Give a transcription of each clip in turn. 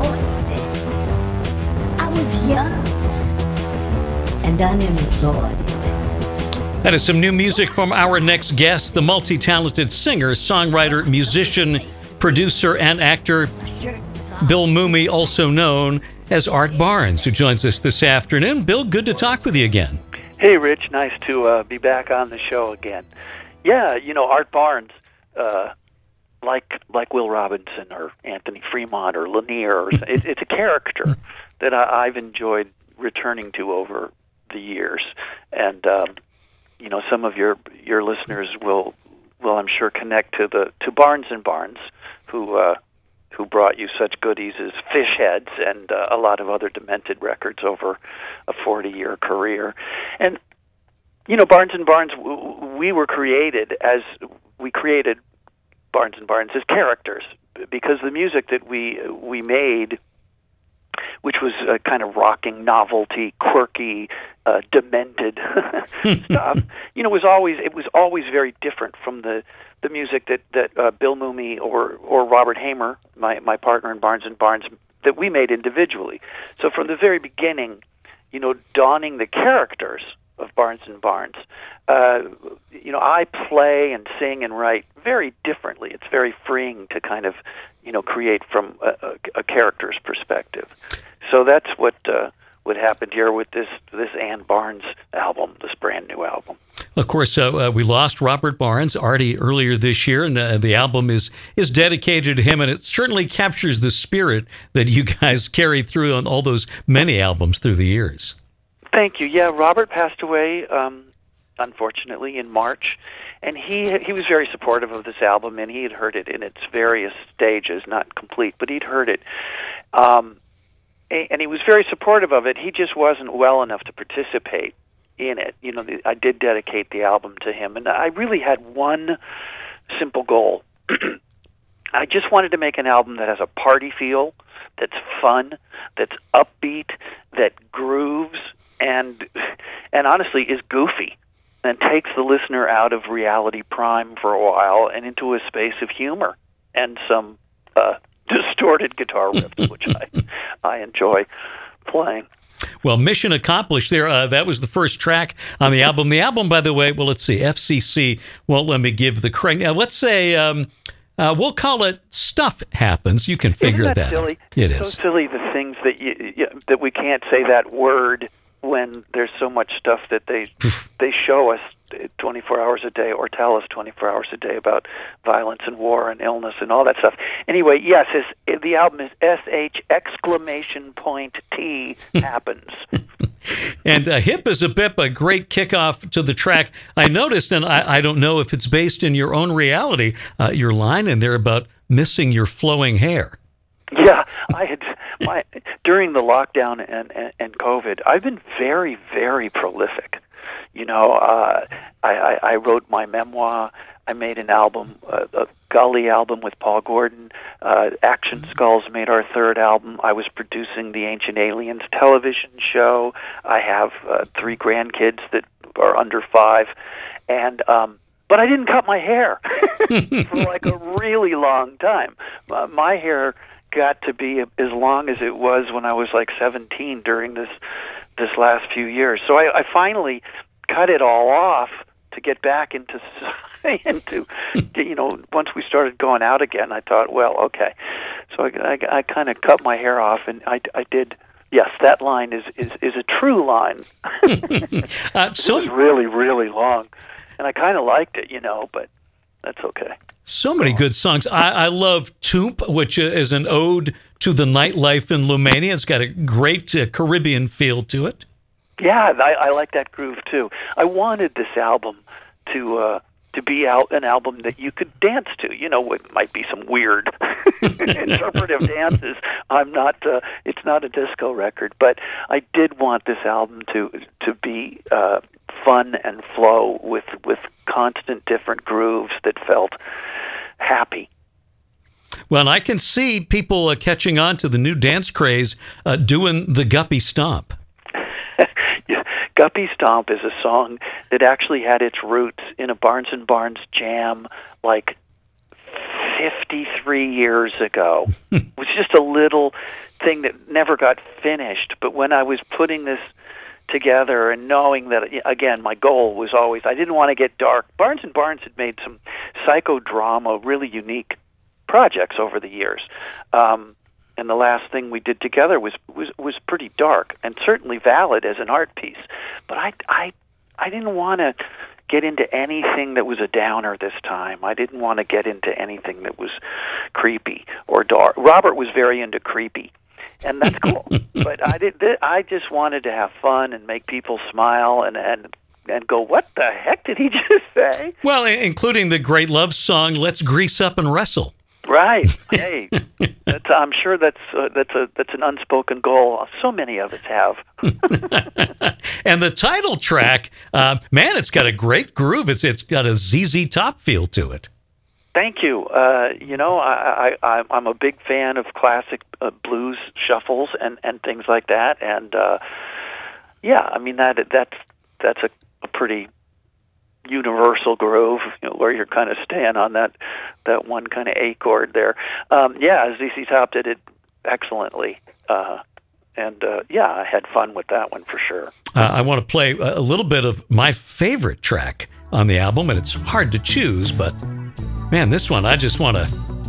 I was young and unemployed. That is some new music from our next guest, the multi-talented singer, songwriter, musician, producer, and actor Bill Mumy, also known as Art Barnes, who joins us this afternoon. Bill, good to talk with you again. Hey, Rich. Nice to be back on the show again. Yeah, Art Barnes, like Will Robinson or Anthony Fremont or Lanier, it's a character that I've enjoyed returning to over the years. And some of your listeners will I'm sure connect to Barnes and Barnes, who brought you such goodies as Fish Heads and a lot of other Demented records over a 40-year career. And Barnes and Barnes, we created Barnes and Barnes as characters, because the music that we made, which was a kind of rocking, novelty, quirky, demented stuff, was always very different from the music that Bill Mumy or Robert Hamer, my partner in Barnes and Barnes, that we made individually. So from the very beginning, donning the characters of Barnes and Barnes, I play and sing and write very differently. It's very freeing to kind of create from a character's perspective. So that's what happened here with this Ann Barnes album, this brand new album. Of course, we lost Robert Barnes, Artie, earlier this year, and the album is dedicated to him, and it certainly captures the spirit that you guys carried through on all those many albums through the years. Thank you. Yeah, Robert passed away, unfortunately, in March, and he was very supportive of this album, and he had heard it in its various stages, not complete, but he'd heard it. And he was very supportive of it. He just wasn't well enough to participate in it. I did dedicate the album to him, and I really had one simple goal. I just wanted to make an album that has a party feel, that's fun, that's upbeat, that grooves, and honestly is goofy, and takes the listener out of reality prime for a while and into a space of humor and some distorted guitar riffs, which I enjoy playing. Well, mission accomplished there. That was the first track on the album. The album, by the way, well, let's see, FCC won't let me give the correct. Now, let's say we'll call it Stuff Happens. You can figure Isn't that silly? out. It so is. Silly, the things that that we can't say that word when there's so much stuff that they show us 24 hours a day or tell us 24 hours a day about violence and war and illness and all that stuff. Anyway, yes, the album is SH exclamation point T happens. And Hip as a Bip, a great kickoff to the track. I noticed, and I don't know if it's based in your own reality, your line in there about missing your flowing hair. Yeah, during the lockdown and COVID, I've been very, very prolific. I wrote my memoir. I made an album, a Gully album with Paul Gordon. Action Skulls made our third album. I was producing the Ancient Aliens television show. I have 3 grandkids that are under 5, and but I didn't cut my hair for like a really long time. My hair got to be as long as it was when I was like 17 during this last few years. So I finally cut it all off to get back into once we started going out again, I thought, well, okay. So I kind of cut my hair off, and I did. Yes, that line is a true line. It was really, really long, and I kind of liked it, but that's okay. So many good songs. I love Toomp, which is an ode to the nightlife in Lumania. It's got a great Caribbean feel to it. Yeah, I like that groove too. I wanted this album to be an album that you could dance to. It might be some weird interpretive dances. It's not a disco record, but I did want this album to be fun and flow with constant different grooves that felt happy. Well, I can see people catching on to the new dance craze, doing the Guppy Stomp. Guppy Stomp is a song that actually had its roots in a Barnes and Barnes jam like 53 years ago. It was just a little never got finished. But when I was putting this together and knowing that, again, my goal was always, I didn't want to get dark. Barnes & Barnes had made some psychodrama, really unique projects over the years. And the last thing we did together was pretty dark and certainly valid as an art piece. But I didn't want to get into anything that was a downer this time. I didn't want to get into anything that was creepy or dark. Robert was very into creepy, and that's cool. But I just wanted to have fun and make people smile and go, what the heck did he just say? Well, including the great love song, "Let's Grease Up and Wrestle." Right. Hey, I'm sure that's an unspoken goal. So many of us have. And the title track, man, it's got a great groove. It's got a ZZ Top feel to it. Thank you. I'm a big fan of classic blues shuffles and things like that. And yeah, I mean that's a pretty universal groove, where you're kind of staying on that one kind of A chord there. Yeah, ZZ Top did it excellently, and yeah, I had fun with that one for sure. I want to play a little bit of my favorite track on the album, and it's hard to choose, but man, this one I just want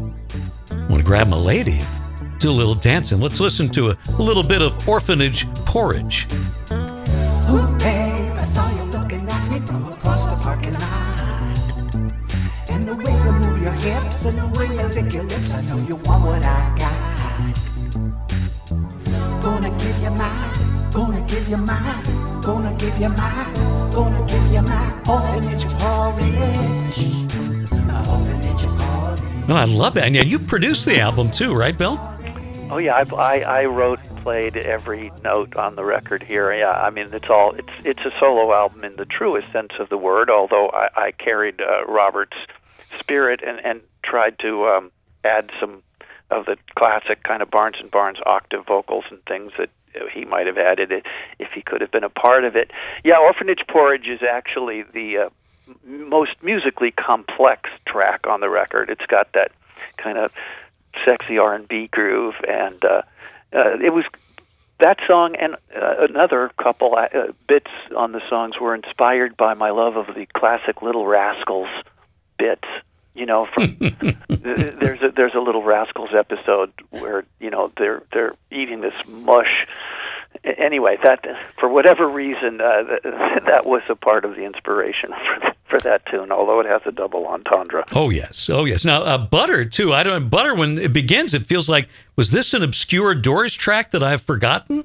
to grab my lady, do a little dancing. Let's listen to a little bit of Orphanage Porridge. Ooh, babe, I saw you looking at me from across the parking lot. And the way you move your hips and the way you lick your lips, I know you want what I got. Gonna give you mine, gonna give you mine, gonna give you mine, gonna give you my orphanage porridge. My orphanage porridge. Oh, I love that. And you produced the album too, right, Bill? Oh yeah, I wrote and played every note on the record here. Yeah, I mean it's a solo album in the truest sense of the word. Although I carried Robert's spirit and tried to add some of the classic kind of Barnes & Barnes octave vocals and things that he might have added it if he could have been a part of it. Yeah, Orphanage Porridge is actually the most musically complex track on the record. It's got that kind of sexy R&B groove, and it was that song and another couple bits on the songs were inspired by my love of the classic Little Rascals bits. You know, from there's a Little Rascals episode where they're eating this mush. Anyway, that for whatever reason that was a part of the inspiration for that tune. Although it has a double entendre. Oh yes. Now Butter too. Butter when it begins, it feels like, was this an obscure Doors track that I've forgotten?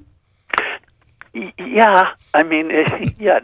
Yeah, I mean, yeah.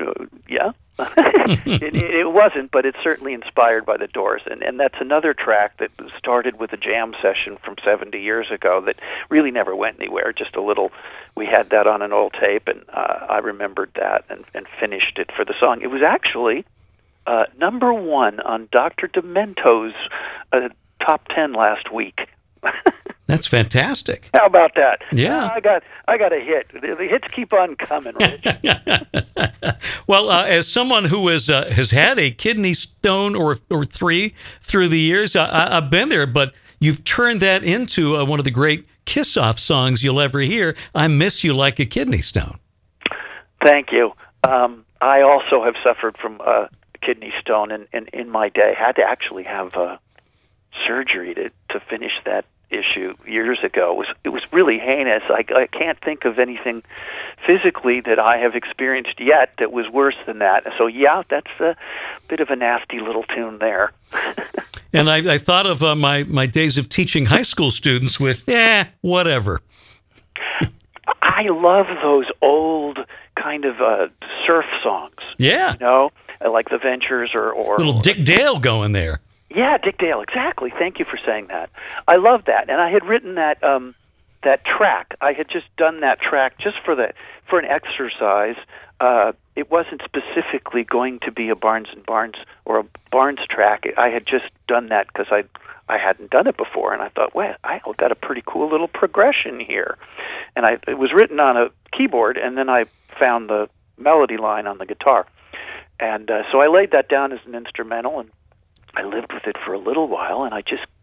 It wasn't, but it's certainly inspired by the Doors, and that's another track that started with a jam session from 70 years ago that really never went anywhere. Just a little, we had that on an old tape, and I remembered that and finished it for the song. It was actually number one on Dr. Demento's top 10 last week. That's fantastic. How about that? Yeah. I got a hit. The hits keep on coming, Rich. Well, as someone who has had a kidney stone or three through the years, I've been there, but you've turned that into one of the great kiss-off songs you'll ever hear, "I Miss You Like a Kidney Stone." Thank you. I also have suffered from kidney stone in my day. Had to actually have surgery to finish that issue years ago. It was really heinous. I can't think of anything physically that I have experienced yet that was worse than that. So yeah, that's a bit of a nasty little tune there. And I thought of my days of teaching high school students with whatever. I love those old kind of surf songs. Yeah, like the Ventures or little Dick Dale going there. Yeah, Dick Dale, exactly. Thank you for saying that. I love that, and I had written that track. I had just done that track just for an exercise. It wasn't specifically going to be a Barnes & Barnes or a Barnes track. I had just done that because I hadn't done it before, and I thought, well, I got a pretty cool little progression here. And it was written on a keyboard, and then I found the melody line on the guitar. And so I laid that down as an instrumental, and I lived with it for a little while, and I just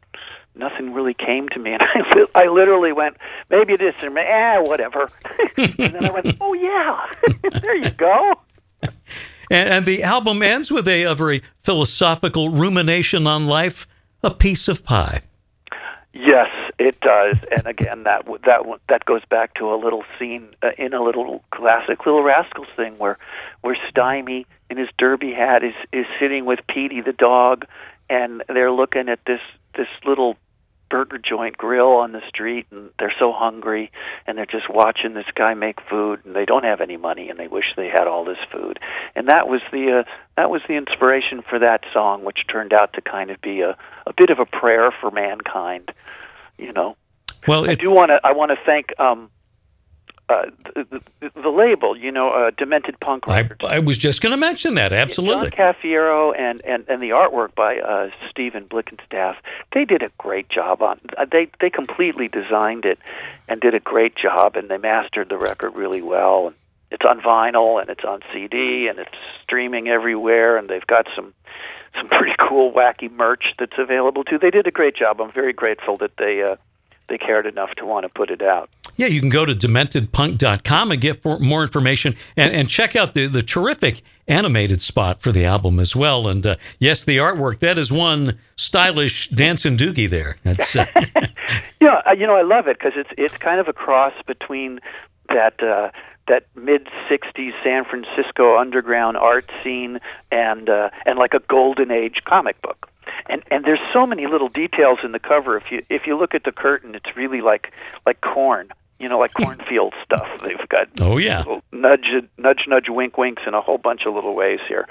nothing really came to me, and I literally went, maybe this or whatever. And then I went, oh yeah, there you go. And the album ends with a very philosophical rumination on life, a piece of pie. Yes, it does. And again, that goes back to a little scene in a little classic Little Rascals thing where Stymie in his derby hat is sitting with Petey the dog, and they're looking at this little burger joint grill on the street, and they're so hungry, and they're just watching this guy make food, and they don't have any money, and they wish they had all this food. And that was the inspiration for that song, which turned out to kind of be a bit of a prayer for mankind, you know. Well, I want to thank the label, you know, Demented Punk Records. I was just going to mention that, absolutely. John Cafiero and the artwork by Stephen Blickenstaff, they did a great job on. They completely designed it and did a great job, and they mastered the record really well. And it's on vinyl, and it's on CD, and it's streaming everywhere, and they've got some pretty cool, wacky merch that's available too. They did a great job. I'm very grateful that they cared enough to want to put it out. Yeah, you can go to dementedpunk.com and get more information and check out the terrific animated spot for the album as well. And yes, the artwork, that is one stylish dancing doogie there. That's yeah, you know, I love it because it's kind of a cross between that mid-'60s San Francisco underground art scene and like a golden age comic book. And there's so many little details in the cover. If you look at the curtain, it's really like corn, you know, like cornfield stuff. They've got nudge, wink, winks in a whole bunch of little ways here.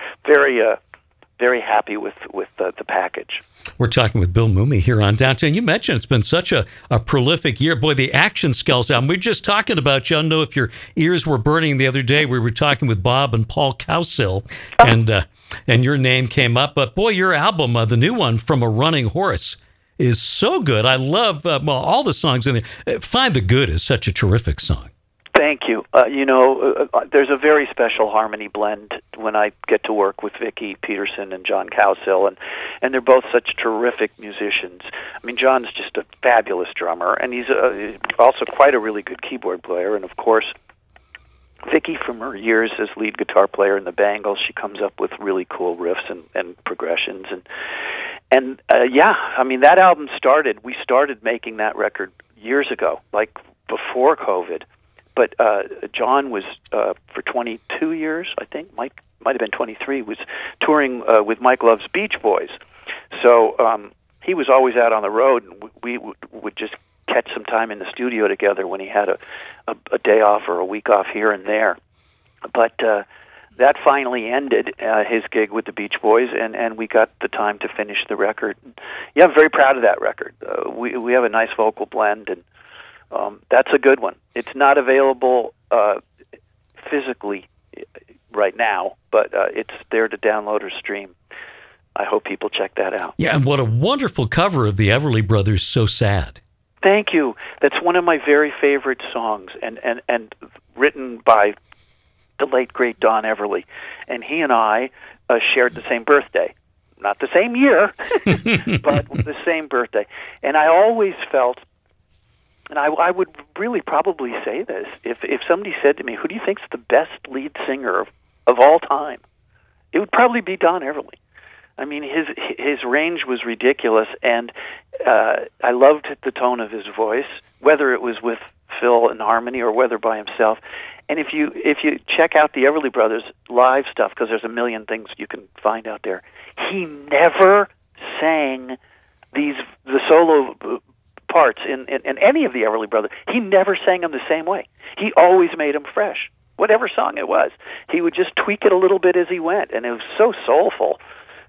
Very happy with the package. We're talking with Bill Mumy here on Downtown. You mentioned it's been such a prolific year. Boy, the Action Skulls album. We were just talking about you. I don't know if your ears were burning the other day. We were talking with Bob and Paul Cowsill, and your name came up. But boy, your album, the new one, From a Running Horse, is so good. I love all the songs in there. Find the Good is such a terrific song. Thank you. You know, there's a very special harmony blend when I get to work with Vicki Peterson and John Cowsill, and they're both such terrific musicians. I mean, John's just a fabulous drummer, and he's also quite a really good keyboard player. And of course, Vicki, from her years as lead guitar player in the Bangles, she comes up with really cool riffs and progressions. And yeah, I mean, that album we started making that record years ago, like before COVID. But John was, for 22 years, I think, might have been 23, was touring with Mike Love's Beach Boys. So he was always out on the road, and we would just catch some time in the studio together when he had a day off or a week off here and there. But that finally ended, his gig with the Beach Boys, and we got the time to finish the record. Yeah, I'm very proud of that record. We have a nice vocal blend, and that's a good one. It's not available physically right now, but it's there to download or stream. I hope people check that out. Yeah, and what a wonderful cover of the Everly Brothers, So Sad. Thank you. That's one of my very favorite songs, and written by the late, great Don Everly. And he and I shared the same birthday. Not the same year, but the same birthday. And I always felt, and I would really probably say this, if somebody said to me, who do you think's the best lead singer of all time? It would probably be Don Everly. I mean, his range was ridiculous, and I loved the tone of his voice, whether it was with Phil in harmony or whether by himself. And if you check out the Everly Brothers live stuff, because there's a million things you can find out there, he never sang the solo parts in any of the Everly Brothers. He never sang them the same way. He always made them fresh, whatever song it was. He would just tweak it a little bit as he went, and it was so soulful.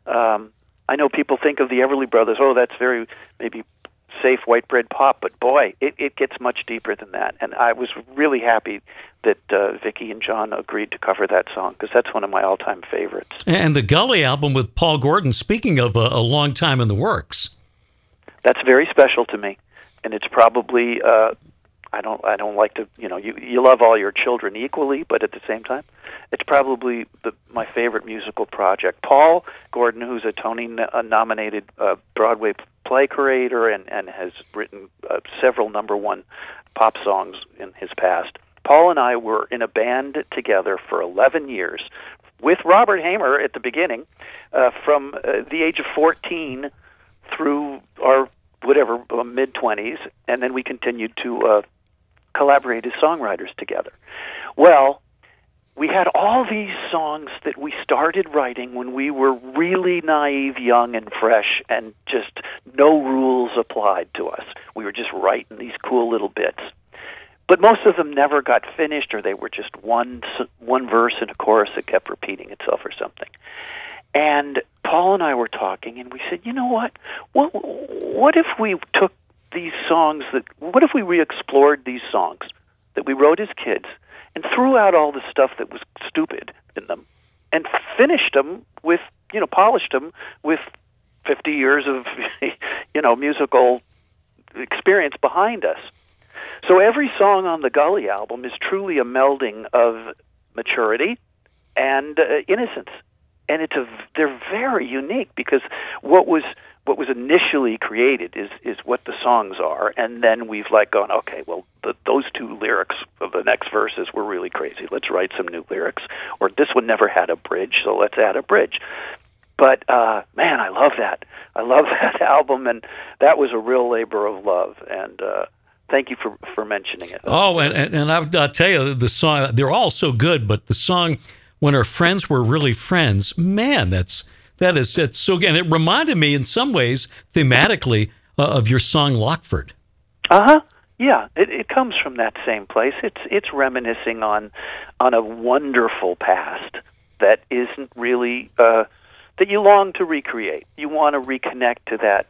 I know people think of the Everly Brothers, oh, that's very maybe safe white bread pop, but boy, it gets much deeper than that. And I was really happy that Vicki and John agreed to cover that song, because that's one of my all-time favorites. And the Gully album with Paul Gordon, speaking of a long time in the works. That's very special to me, and it's probably I don't like to, you love all your children equally, but at the same time, it's probably my favorite musical project. Paul Gordon, who's a Tony-nominated Broadway play curator and has written several number one pop songs in his past. Paul and I were in a band together for 11 years with Robert Hamer at the beginning, from the age of 14 through our mid-20s, and then we continued to collaborate as songwriters together. Well, we had all these songs that we started writing when we were really naive, young, and fresh, and just no rules applied to us. We were just writing these cool little bits. But most of them never got finished, or they were just one verse and a chorus that kept repeating itself or something. And Paul and I were talking, and we said, you know what? What if we took these songs what if we re-explored these songs that we wrote as kids and threw out all the stuff that was stupid in them and finished them with, polished them with 50 years of, musical experience behind us. So every song on the Gully album is truly a melding of maturity and innocence. And they're very unique, because what was initially created is what the songs are, and then we've gone, okay, well, those two lyrics of the next verses were really crazy. Let's write some new lyrics. Or this one never had a bridge, so let's add a bridge. But man, I love that. I love that album, and that was a real labor of love. And thank you for mentioning it. Oh, and I'll tell you, the song, they're all so good, but the song When Our Friends Were Really Friends, man, that's so good. And it reminded me in some ways, thematically, of your song Lockford. Yeah, it comes from that same place. It's reminiscing on a wonderful past that isn't really that you long to recreate. You want to reconnect to that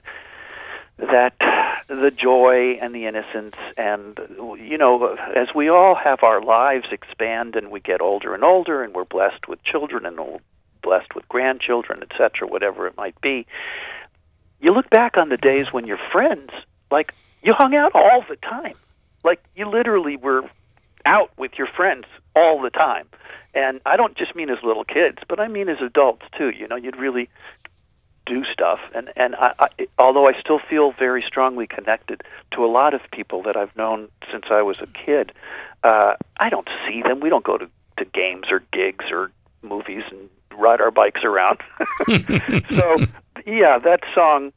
the joy and the innocence, and as we all have our lives expand and we get older and older, and we're blessed with children and blessed with grandchildren, etc., whatever it might be, you look back on the days when your friends, you hung out all the time. You literally were out with your friends all the time. And I don't just mean as little kids, but I mean as adults too. You'd really do stuff. And I, although I still feel very strongly connected to a lot of people that I've known since I was a kid, I don't see them. We don't go to games or gigs or movies and ride our bikes around. So, yeah, that song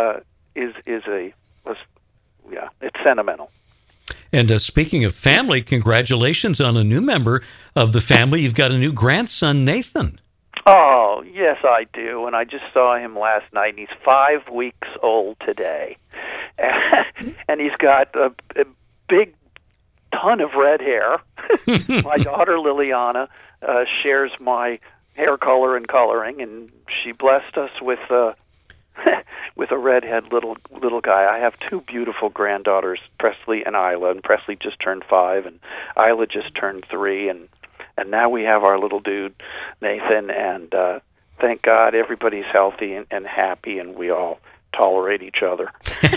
it's sentimental. And speaking of family, congratulations on a new member of the family. You've got a new grandson, Nathan. Oh, yes, I do. And I just saw him last night, and he's 5 weeks old today. And he's got a big ton of red hair. My daughter, Liliana, shares my hair color and coloring, and she blessed us with with a redhead little guy. I have two beautiful granddaughters, Presley and Isla, and Presley just turned 5, and Isla just turned 3, and now we have our little dude, Nathan, and thank God everybody's healthy and happy, and we all tolerate each other.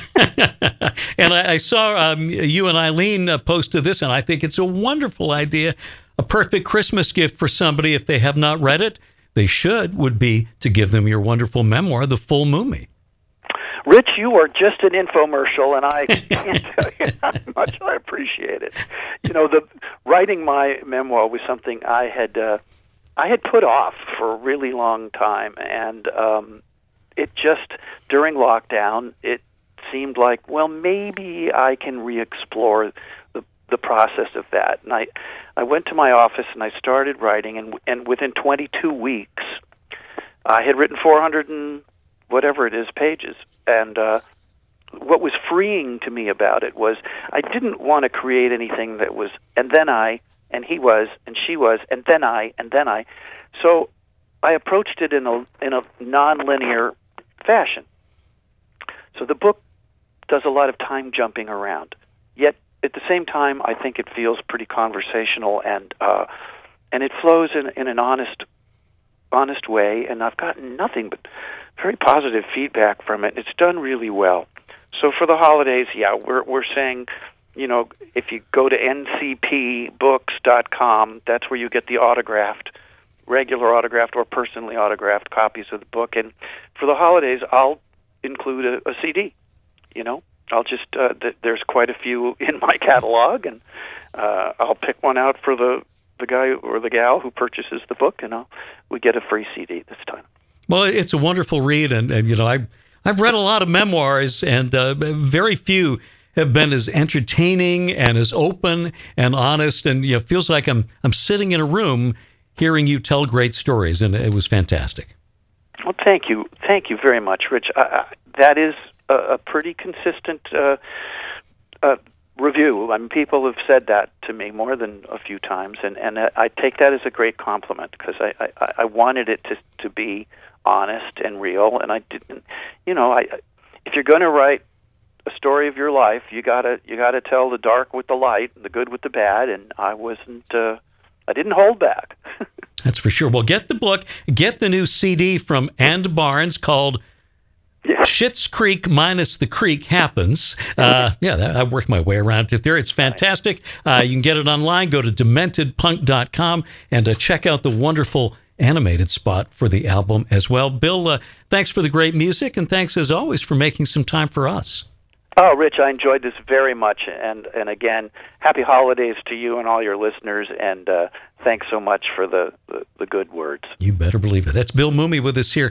And I saw you and Eileen posted this, and I think it's a wonderful idea. A perfect Christmas gift for somebody, if they have not read it, they would be to give them your wonderful memoir, The Full Moomy. Rich, you are just an infomercial, and I can't tell you how much I appreciate it. Writing my memoir was something I had put off for a really long time, and it just, during lockdown, it seemed like, well, maybe I can re-explore the process of that. And I went to my office and I started writing, and within 22 weeks, I had written 400 and whatever it is pages. And what was freeing to me about it was I didn't want to create anything that was, and then I, and he was, and she was, and then I, and then I. So I approached it in a non-linear fashion. So the book does a lot of time jumping around, yet at the same time, I think it feels pretty conversational, and it flows in an honest way. And I've gotten nothing but very positive feedback from it. It's done really well. So for the holidays, yeah, we're saying, if you go to ncpbooks.com, that's where you get the regular autographed or personally autographed copies of the book. And for the holidays, I'll include a CD. You know, I'll just there's quite a few in my catalog, and I'll pick one out for the guy or the gal who purchases the book, and we get a free CD this time. Well, it's a wonderful read, and you know, I've read a lot of memoirs, and very few have been as entertaining and as open and honest, and you know, feels like I'm sitting in a room hearing you tell great stories, and it was fantastic. Well, thank you very much, Rich. That is a pretty consistent review. I mean, people have said that to me more than a few times, and I take that as a great compliment, because I wanted it to be honest and real, and I didn't. You know, if you're going to write a story of your life, you gotta tell the dark with the light, the good with the bad, and I didn't hold back. That's for sure. Well, get the book, get the new CD from And Barnes called Schitt's Creek minus the Creek Happens. I worked my way around it there. It's fantastic. You can get it online. Go to dementedpunk.com and check out the wonderful animated spot for the album as well. Bill, thanks for the great music, and thanks as always for making some time for us. Oh, Rich, I enjoyed this very much, and again, happy holidays to you and all your listeners, and thanks so much for the good words. You better believe it. That's Bill Mumy with us here